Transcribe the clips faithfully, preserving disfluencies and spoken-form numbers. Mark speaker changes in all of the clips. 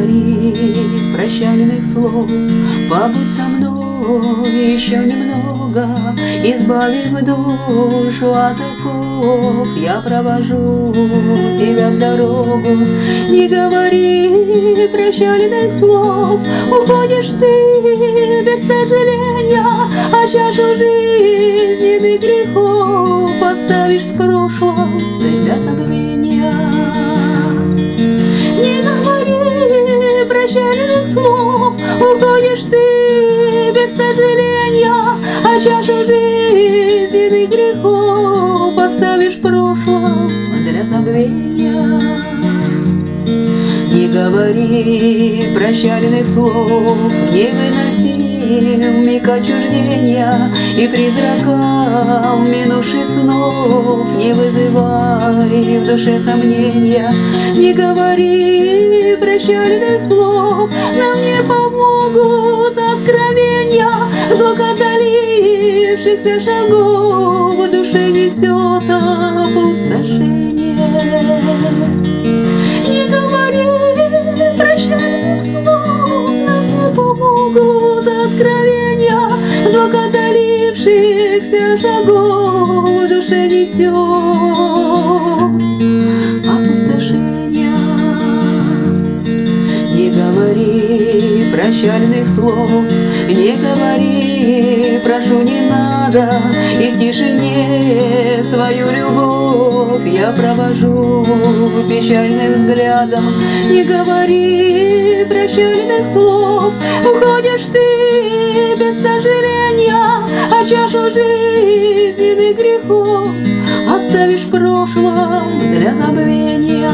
Speaker 1: говори прощальных слов, побудь со мной еще немного, избавив душу от оков. Я провожу тебя в дорогу, не говори прощальных слов, уходишь ты без сожаления, а чашу жизненных грехов оставишь в прошлом для забвения. Не говори прощальных слов, уходишь ты без сожаления, а чашу жизненных грехов оставишь в прошлом для забвения. Не говори прощальных слов, не выноси миг отчуждения, и призракам минувших снов не вызывай в душе сомнения. Не говори прощальных слов, нам не помогут откровения, звук отдалившихся шагов в душе несет опустошение. Не говори прощальных слов, нам не помогут откровения, звук отдалившихся шагов в душе несет опустошение. Не говори прощальных слов, не говори, прошу, не надо, и в тишине свою любовь я провожу печальным взглядом. Не говори прощальных слов, уходишь ты без сожаления, а чашу жизненных грехов оставишь в прошлом для забвения.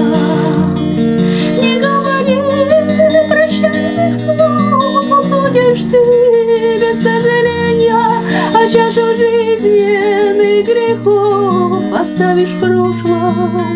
Speaker 1: Не говори прощальных слов, уходишь ты без сожаления, а чашу жизненных грехов оставишь в прошлом